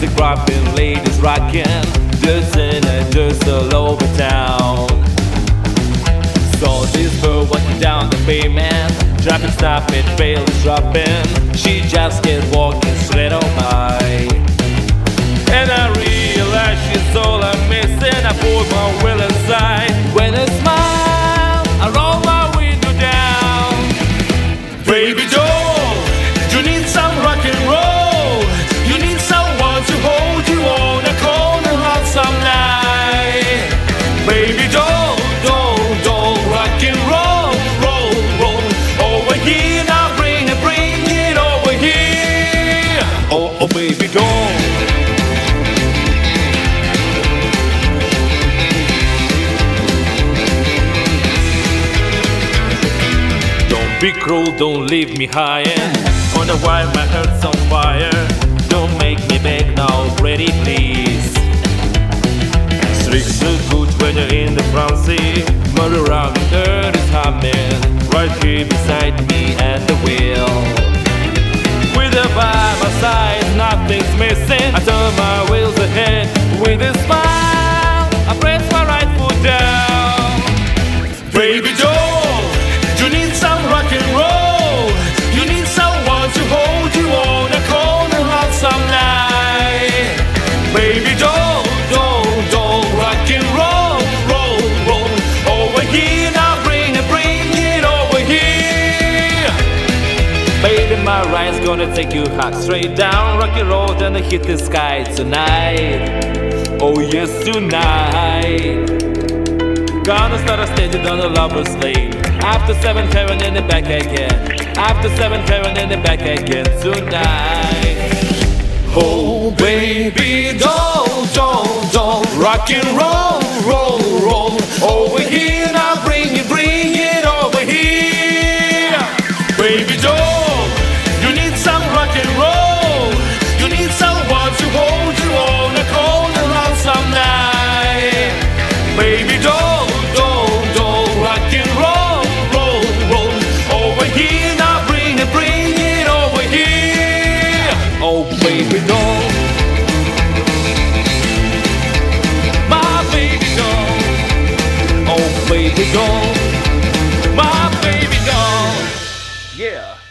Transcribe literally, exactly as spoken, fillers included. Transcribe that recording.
Music dropping, ladies rocking, dancing and just all over town. So this girl walking down the pavement, dropping, stopping, barely dropping. She just kept walking straight on by, and I realized she's all I'm missing. I put my will inside. When I smile, I roll my window down. Baby doll, you need some rock and roll. You need someone to hold you on a corner of some night. Baby doll, doll, doll, rock and roll, roll, roll. Over here now, bring it, bring it over here. Oh, oh baby doll. Be cruel, don't leave me higher. Wonder why my heart's on fire. Don't make me beg now, pretty please. Streaks so good when you're in the front seat. Murder around the dirt is happening right here beside me at the wheel. With her by my side, nothing's missing. I turn my wheels ahead with a smile. I press my right foot down. Baby doll, you need some rock and roll. You need someone to hold you on a corner of some night. Baby doll, doll, doll, rock and roll, roll, roll. Over here now, bring it, bring it over here. Baby, my ride's gonna take you hot straight down rocky road and hit the sky tonight. Oh yes, tonight. Gonna start a stage down the lover's lane. After seven, Karen in the back again. After seven, Karen in the back again tonight. Oh baby doll, doll, doll, rock and roll, roll, roll. Over here now, bring it, bring it over here. Baby doll, you need some rock and roll. You need someone to hold you on a corner of some night. Baby doll, doll, doll, rock and roll, roll, roll. Over here now, bring it, bring it over here. Oh baby doll, My baby doll, oh baby doll, my baby doll. yeah.